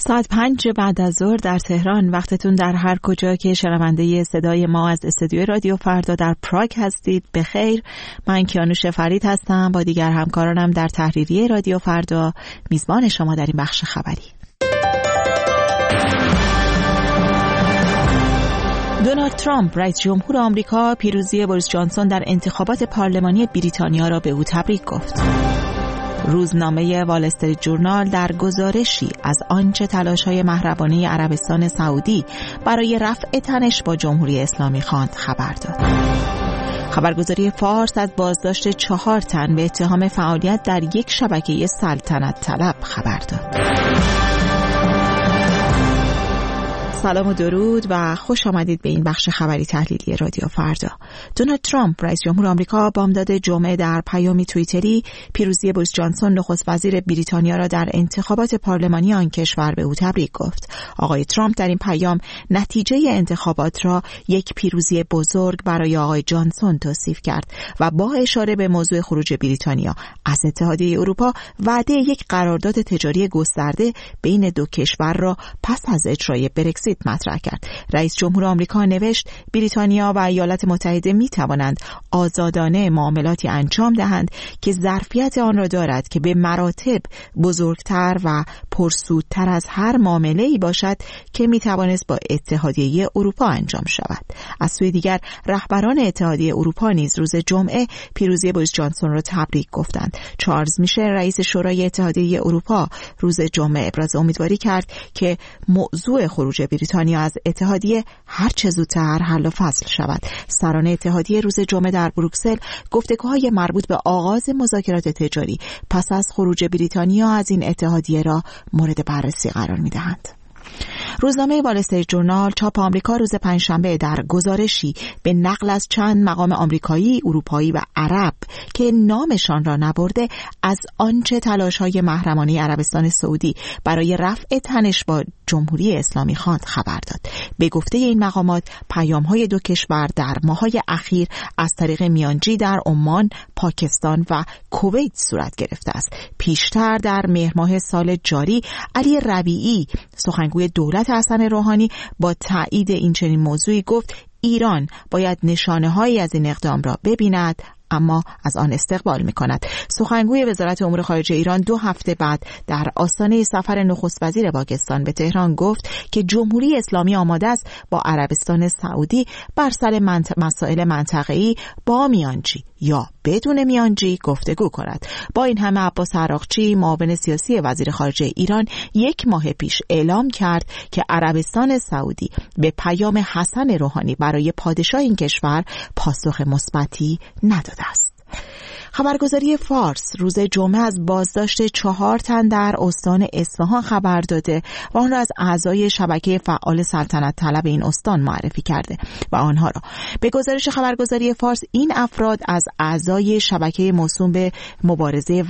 ساعت 5 بعد از ظهر در تهران. وقتتون در هر کجا که شنونده صدای ما از استودیو رادیو فردا در پراگ هستید بخیر. من کیانوش فرید هستم، با دیگر همکارانم در تحریریه رادیو فردا میزبان شما در این بخش خبری. دونالد ترامپ رئیس جمهور آمریکا پیروزی بوریس جانسون در انتخابات پارلمانی بریتانیا را به او تبریک گفت. روزنامه وال استریت جورنال در گزارشی از آنچه تلاش‌های محرمانه عربستان سعودی برای رفع تنش با جمهوری اسلامی خواند خبر داد. خبرگزاری فارس از بازداشت 4 تن به اتهام فعالیت در یک شبکه سلطنت طلب خبر داد. سلام و درود و خوش آمدید به این بخش خبری تحلیلی رادیو فردا. دونالد ترامپ رئیس جمهور آمریکا بامداد جمعه در پیامی توییتری پیروزی بوریس جانسون نخست وزیر بریتانیا را در انتخابات پارلمانی آن کشور به او تبریک گفت. آقای ترامپ در این پیام نتیجه انتخابات را یک پیروزی بزرگ برای آقای جانسون توصیف کرد و با اشاره به موضوع خروج بریتانیا از اتحادیه اروپا وعده یک قرارداد تجاری گسترده بین دو کشور را پس از اجرای برکزیت مطرح کرد. رئیس جمهور آمریکا نوشت بریتانیا و ایالات متحده می توانند آزادانه معاملاتی انجام دهند که ظرفیت آن را دارد که به مراتب بزرگتر و پرسودتر از هر معامله‌ای باشد که می توانست با اتحادیه اروپا انجام شود. از سوی دیگر رهبران اتحادیه اروپا نیز روز جمعه پیروزی بوریس جانسون را تبریک گفتند. چارلز میشل رئیس شورای اتحادیه اروپا روز جمعه ابراز امیدواری کرد که موضوع خروج بریتانیا از اتحادیه هر چه زودتر حل و فصل شود. سران اتحادیه روز جمعه در بروکسل گفتگوهای مربوط به آغاز مذاکرات تجاری پس از خروج بریتانیا از این اتحادیه را مورد بررسی قرار می‌دهند. روزنامه وال استریت جورنال چاپ آمریکا روز پنجشنبه در گزارشی به نقل از چند مقام آمریکایی، اروپایی و عرب که نامشان را نبرده از آنچه تلاش‌های محرمانه عربستان سعودی برای رفع تنش با جمهوری اسلامی خواند خبر داد. به گفته این مقامات پیام‌های دو کشور در ماه‌های اخیر از طریق میانجی در عمان، پاکستان و کویت صورت گرفته است. پیشتر در مهر ماه سال جاری علی ربیعی سخنگوی دولت حسن روحانی با تایید این چنین موضوعی گفت ایران باید نشانه‌هایی از این اقدام را ببیند اما از آن استقبال می‌کند. سخنگوی وزارت امور خارجه ایران 2 هفته بعد در آستانه سفر نخست وزیر پاکستان به تهران گفت که جمهوری اسلامی آماده است با عربستان سعودی بر سر مسائل منطقه‌ای با میانجی یا بدون میانجی گفتگو کند. با این همه عباس عراقچی معاون سیاسی وزیر خارجه ایران 1 ماه پیش اعلام کرد که عربستان سعودی به پیام حسن روحانی برای پادشاه این کشور پاسخ مثبتی نداده است. خبرگزاری فارس روز جمعه از بازداشت 4 تن در استان اصفهان خبر داده و آن را از اعضای شبکه فعال سلطنت طلب این استان معرفی کرده و آنها را به گزارش خبرگزاری فارس این افراد از اعضای شبکه موسوم به مبارزه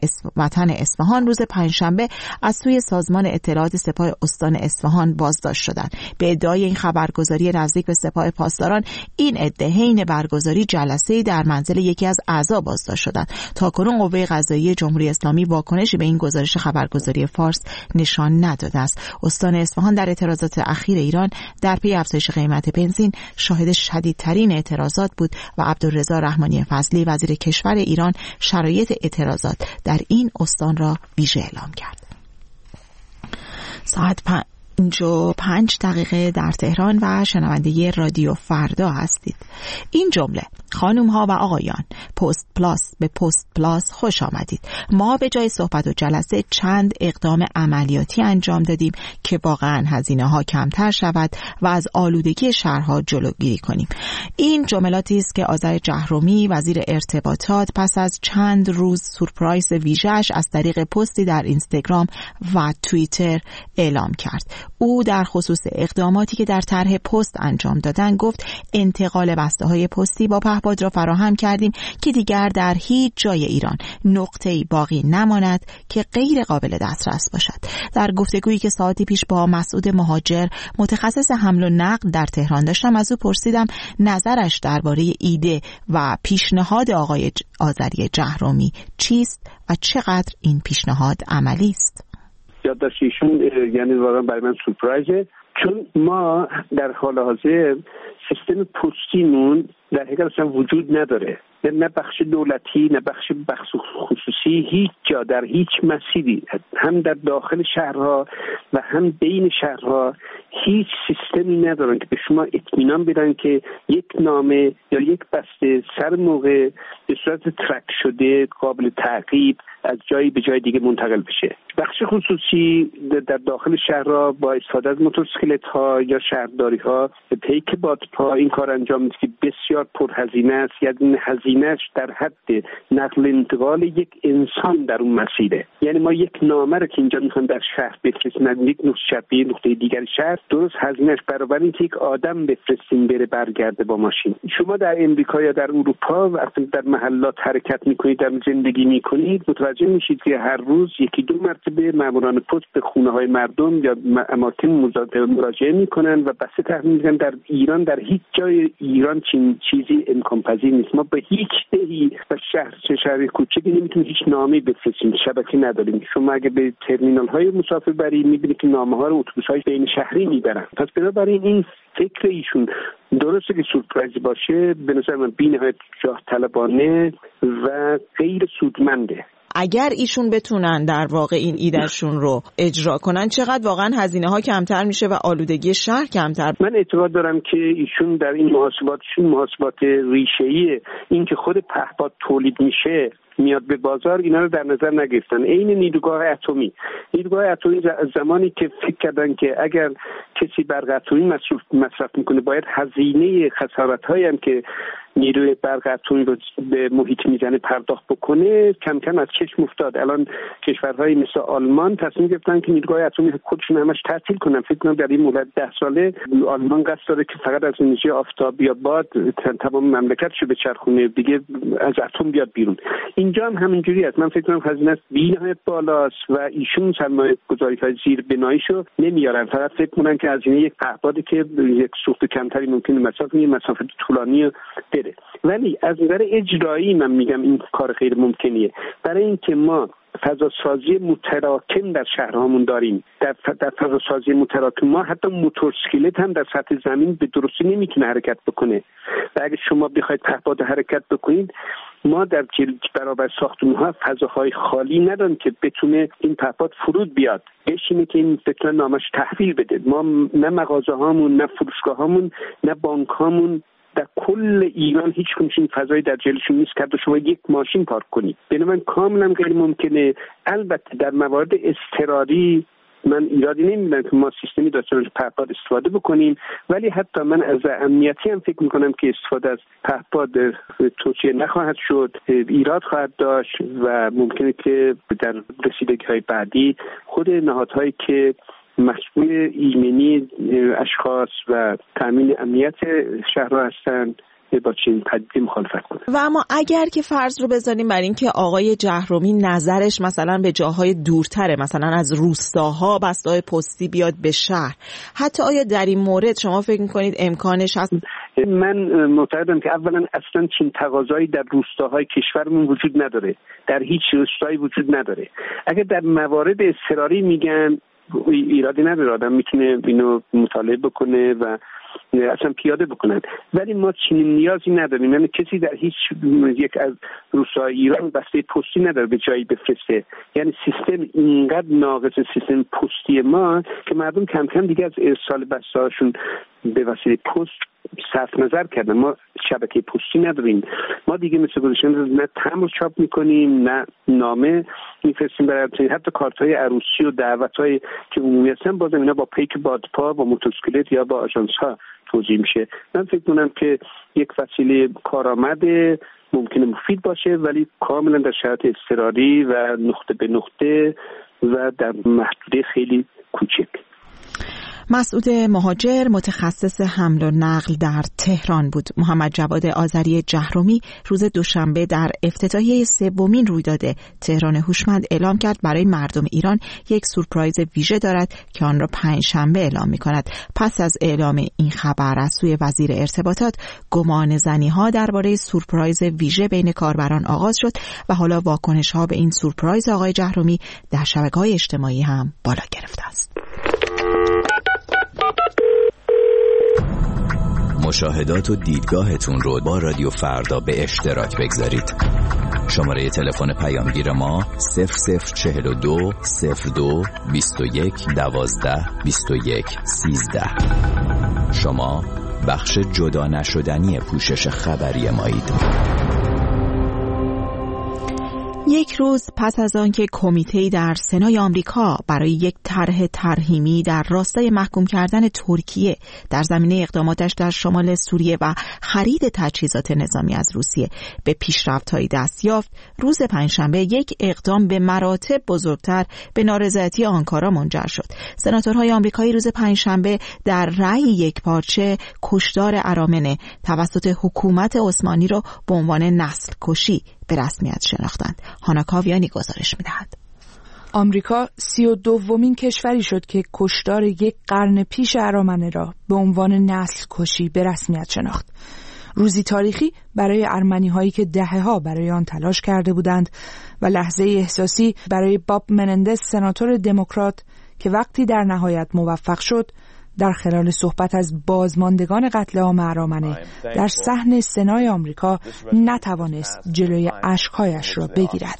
وطن اصفهان روز پنجشنبه از سوی سازمان اطلاعات سپاه استان اصفهان بازداشت شدند. به ادعای این خبرگزاری نزدیک به سپاه پاسداران این عده حین برگزاری جلسه‌ای در منزل یکی از اعضا بازداشت شدند. تاکنون قوه قضاییه جمهوری اسلامی واکنشی به این گزارش خبرگزاری فارس نشان نداده است. استان اصفهان در اعتراضات اخیر ایران در پی افزایش قیمت بنزین شاهد شدیدترین اعتراضات بود و عبدالرضا رحمانی فضلی وزیر کشور ایران شرایط اعتراضات در این استان را ویژه اعلام کرد. ساعت 5 دقیقه در تهران و شنونده رادیو فردا هستید. این جمله: خانم ها و آقایان، پست پلاس به پست پلاس خوش آمدید. ما به جای صحبت و جلسه چند اقدام عملیاتی انجام دادیم که واقعا هزینه ها کمتر شود و از آلودگی شهرها جلوگیری کنیم. این جملاتی است که آذر جهرومی وزیر ارتباطات پس از چند روز سورپرایز ویژه‌اش از طریق پستی در اینستاگرام و توییتر اعلام کرد. او در خصوص اقداماتی که در طرح پست انجام دادن گفت انتقال بسته‌های پستی با پهپاد را فراهم کردیم که دیگر در هیچ جای ایران نقطه‌ای باقی نماند که غیر قابل دسترس باشد. در گفتگویی که ساعتی پیش با مسعود مهاجر متخصص حمل و نقل در تهران داشتم از او پرسیدم نظرش درباره ایده و پیشنهاد آقای آذری جهرومی چیست و چقدر این پیشنهاد عملی است. یادداشت ایشون یعنی واقعا برای من سورپرایزه، چون ما در حال حاضر سیستم پستیمون در حقیقت اصلا وجود نداره، نه بخش دولتی نه بخش خصوصی، هیچ جا در هیچ مسیری، هم در داخل شهرها و هم بین شهرها هیچ سیستمی ندارن که به شما اطمینان بدن که یک نامه یا یک بسته سر موقع به صورت ترک شده قابل تعقیب از جایی به جای دیگه منتقل بشه. بخش خصوصی در داخل شهرها با استفاده از موتورسیکلت ها یا شهرداری ها به پیک بادپا این کار انجام میده که بسیار پرهزینه است، یعنی هزینه‌اش در حد نقل انتقال یک انسان در اون مسیره. یعنی ما یک نامه رو که اینجا میخوایم در شهر بفرستیم، یک نقطه دیگر شهر، درست هزینه‌اش برابر اینه که یک آدم بفرستیم بره برگرده با ماشین. شما در امریکا یا در اروپا وقتی در محلات حرکت میکنید، در زندگی میکنید، متوجه میشید که هر روز یکی دو مرتبه ماموران پست به خونه های مردم یا اماکن مراجعه میکنن و بسته تحمیل میکنن. در ایران در هیچ جای ایران چیزی امکان پذیر نیست. ما به هیچ دهی و شهر کوچکی نمیتونیم هیچ نامه‌ای بفرستیم، شبکه نداریم. شما اگه به ترمینال های مسافربری میبینید که نامه ها رو اتوبوس های بین شهری میبرن. پس بنابراین این فکر ایشون درسته که سورپرایز باشه، به نظر من بی‌نهایت جاه طلبانه و غیر سودمنده. اگر ایشون بتونن در واقع این ایدهشون رو اجرا کنن، چقدر واقعا هزینه ها کمتر میشه و آلودگی شهر کمتر؟ من اعتقاد دارم که ایشون در این محاسبات ریشه‌ای این که خود پهپاد تولید میشه میاد به بازار، اینا رو در نظر نگرفتن. عین نیروگاه اتمی زمانی که فکر کردن که اگر کسی برق اتمی مصرف میکنه باید هزینه خسارت‌هایی هم که نیروی برق اتمی رو به محیط میزنه پرداخت بکنه، کم کم از چشم افتاد. الان کشورهای مثل آلمان تصمیم گرفتن که نیروگاه اتمی خودشون همش تعطیل کنن. فکر کنم در این مدت 10 ساله آلمان قصد داره که فقط از انرژی آفتاب یا باد تمام مملکتشو بچرخونه، دیگه از اتم بیاد بیرون. اینجا هم همینجوری است. من فکر کنم هزینه بی‌نهایت بالاست و ایشون سرمایه‌گذاری‌های زیر بناییشو نمیارن، فقط فکر کنن که هزینه یک پهپادی که یک سوخت کمتری ممکنه مسافت طولانی بره. ولی از نظر اجرایی من میگم این کار غیر ممکنیه، برای اینکه ما فضاسازی متراکم در شهرهامون داریم. در فضاسازی متراکم ما حتی موتورسیکلت هم در سطح زمین به درستی نمیتونه حرکت بکنه و اگه شما بخواید پهپاد حرکت بکنید، ما در برابر ساختمان‌ها فضاهای خالی نداریم که بتونه این پهپاد فرود بیاد بشینه که این بتونه نامش تحویل بده. ما نه مغازه‌هامون، نه فروشگاه‌هامون، نه بانک‌هامون در کل ایران هیچ کنشین فضایی در جلوشون نیست که شما یک ماشین پارک کنید. بنابراین کاملا غیر ممکنه. البته در موارد اضطراری من ایرادی نمیدونم که ما سیستمی داشته باشیم پهپاد استفاده بکنیم، ولی حتی من از امنیتی هم فکر میکنم که استفاده از پهپاد توصیه نخواهد شد، ایراد خواهد داشت و ممکنه که در رسیدگی‌های بعدی خود نهادهایی که مسئول ایمنی اشخاص و تامین امنیت شهرها هستند با چنین پدیده مخالفت کنند. و اما اگر که فرض رو بذاریم بر این که آقای جهرومی نظرش مثلا به جاهای دورتره، مثلا از روستاها بسته‌های پستی بیاد به شهر، حتی آیا در این مورد شما فکر می‌کنید امکانش هست؟ من معتقدم که اولا اصلا چنین تقاضایی در روستاهای کشورمون وجود نداره، در هیچ روستایی وجود نداره. اگر در موارد اضطراری میگن ایرادی نداره، آدم میتونه اینو مطالعه بکنه و اصلا پیاده بکنن، ولی ما چنین نیازی نداریم. یعنی کسی در هیچ یک از روستاهای ایران بسته پستی نداره به جایی بفرسته. یعنی سیستم اینقدر ناقص سیستم پستی ما که مردم کم کم دیگه از ارسال بسته‌هاشون به وسیله پست صرف نظر کردن. ما شبکه پستی نداریم، ما دیگه مثل گذشته نه تمبر چاپ میکنیم نه نامه میفرستیم برای حتی کارت‌های عروسی و دعوت‌های که عمومی هستن بازم اینا با پیک بادپا با موتورسیکلت یا با آژانس‌ها توزیع میشه. من فکر کنم که یک وسیله کارآمد ممکنه مفید باشه، ولی کاملا در شرایط اضطراری و نقطه به نقطه و در محدوده خیلی کوچک. مسعود مهاجر متخصص حمل و نقل در تهران بود. محمد جواد آذری جهرومی روز دوشنبه در افتتاحیه سومین رویداد تهران هوشمند اعلام کرد برای مردم ایران یک سورپرایز ویژه دارد که آن را پنجشنبه اعلام می‌کند. پس از اعلام این خبر از سوی وزیر ارتباطات گمانه‌زنی‌ها درباره سورپرایز ویژه بین کاربران آغاز شد و حالا واکنش‌ها به این سورپرایز آقای جهرومی در شبکه‌های اجتماعی هم بالا گرفته است. مشاهدات و دیدگاهتون رو با رادیو فردا به اشتراک بگذارید. شماره تلفن پیامگیر ما 0042 02 21 12 21 13. شما بخش جدا نشدنی پوشش خبری مایید. یک روز پس از آنکه کمیته‌ای در سنای آمریکا برای یک طرح ترحیمی در راستای محکوم کردن ترکیه در زمینه اقداماتش در شمال سوریه و خرید تجهیزات نظامی از روسیه به پیشرفت‌هایی دست یافت، روز پنجشنبه یک اقدام به مراتب بزرگتر به نارضایتی آنکارا منجر شد. سناتورهای آمریکایی روز پنجشنبه در رأی یکپارچه کشتار ارامنه توسط حکومت عثمانی را به عنوان نسل کشی به رسمیت شناختند. هانا کاویانی گزارش می‌دهد. آمریکا 32مین کشوری شد که کشتار یک قرن پیش ارامنه را به عنوان نسل کشی به رسمیت شناخت. روزی تاریخی برای ارمنی‌هایی که دهه‌ها برای آن تلاش کرده بودند و لحظه احساسی برای باب منندز سناتور دموکرات که وقتی در نهایت موفق شد در خلال صحبت از بازماندگان قتل عام ارامنه در صحن سنای آمریکا نتوانست جلوی اشک‌هایش را بگیرد.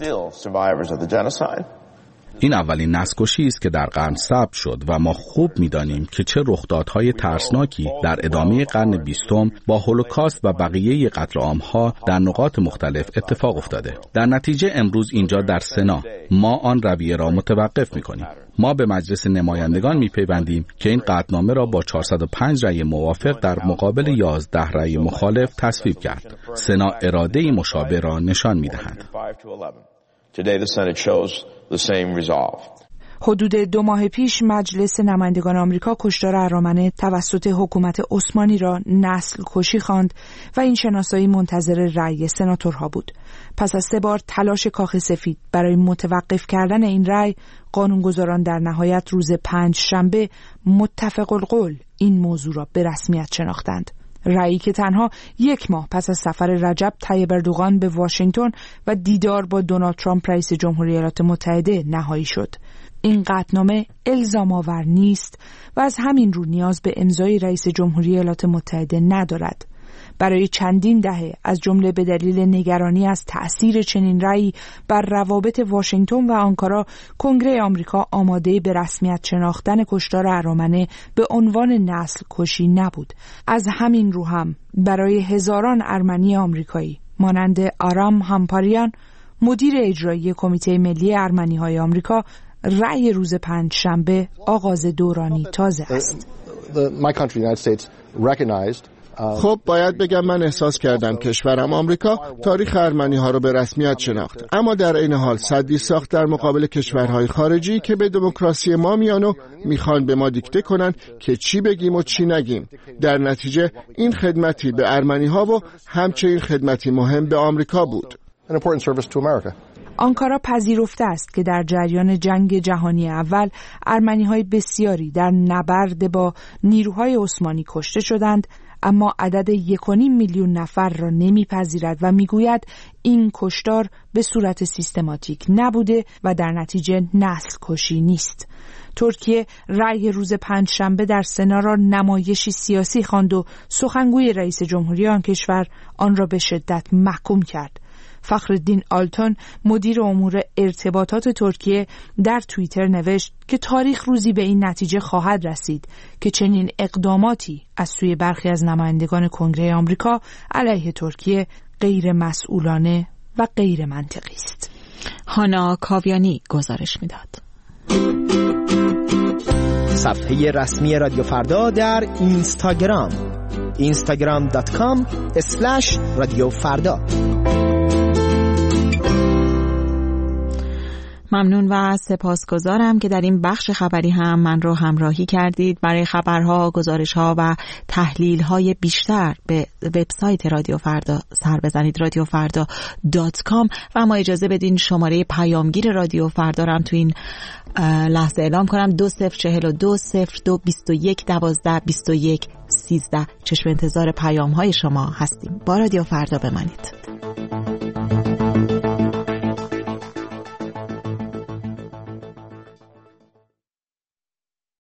این اولین نسل‌کشی است که در قرن ثبت شد و ما خوب می‌دانیم که چه رخدادهای ترسناکی در ادامه قرن 20 با هولوکاست و بقیه قتل عام‌ها در نقاط مختلف اتفاق افتاده. در نتیجه امروز اینجا در سنا ما آن رویه را متوقف می‌کنیم. ما به مجلس نمایندگان می‌پیوندیم که این قطعنامه را با 405 رأی موافق در مقابل 11 رأی مخالف تصویب کرد. سنا اراده‌ای مشابه را نشان می‌دهد. Today the Senate chose the same resolve. حدود 2 ماه پیش مجلس نمایندگان آمریکا کشتار ارامنه توسط حکومت عثمانی را نسل کشی خواند و این شناسایی منتظر رأی سناتورها بود. پس از 3 بار تلاش کاخ سفید برای متوقف کردن این رأی، قانونگذاران در نهایت روز پنجشنبه متفق القول این موضوع را به رسمیت شناختند. رأیی که تنها 1 ماه پس از سفر رجب طیب اردوغان به واشنگتن و دیدار با دونالد ترامپ رئیس جمهوری ایالات متحده نهایی شد. این قطعنامه الزام آور نیست و از همین رو نیاز به امضای رئیس جمهوری ایالات متحده ندارد. برای چندین دهه از جمله به دلیل نگرانی از تأثیر چنین رأیی بر روابط واشنگتن و آنکارا، کنگره آمریکا آماده به رسمیت شناختن کشتار ارامنه به عنوان نسل کشی نبود. از همین رو هم برای هزاران ارمنی آمریکایی مانند آرام همپاریان، مدیر اجرایی کمیته ملی ارمنی‌های آمریکا، رأی روز پنجشنبه آغاز دورانی تازه است. خب باید بگم من احساس کردم کشورم آمریکا تاریخ ارمنی ها رو به رسمیت شناخت، اما در این حال سدی ساخت در مقابل کشورهای خارجی که به دموکراسی ما میان و میخوان به ما دیکته کنن که چی بگیم و چی نگیم. در نتیجه این خدمتی به ارمنی ها و همچنین خدمتی مهم به آمریکا بود. آنکارا پذیرفته است که در جریان جنگ جهانی اول ارمنی‌های بسیاری در نبرد با نیروهای عثمانی کشته شدند، اما عدد 1.5 میلیون نفر را نمیپذیرد و میگوید این کشتار به صورت سیستماتیک نبوده و در نتیجه نسل کشی نیست. ترکیه رأی روز پنجشنبه در سنا را نمایشی سیاسی خواند و سخنگوی رئیس جمهوری آن کشور آن را به شدت محکوم کرد. فخرالدین آلتون مدیر امور ارتباطات ترکیه در توییتر نوشت که تاریخ روزی به این نتیجه خواهد رسید که چنین اقداماتی از سوی برخی از نمایندگان کنگره آمریکا علیه ترکیه غیر مسئولانه و غیر منطقی است. هانا کاویانی گزارش میداد. صفحه رسمی رادیو فردا در اینستاگرام instagram.com/رادیو فردا. ممنون و سپاسگزارم که در این بخش خبری هم من رو همراهی کردید. برای خبرها، گزارش‌ها و تحلیل‌های بیشتر به وبسایت رادیو فردا سر بزنید، radiofarda.com. و اما اجازه بدین شماره پیامگیر رادیو فردا رو هم تو این لحظه اعلام کنم: 2042 02 21 12 21 13. چشم انتظار پیام‌های شما هستیم. با رادیو فردا بمانید.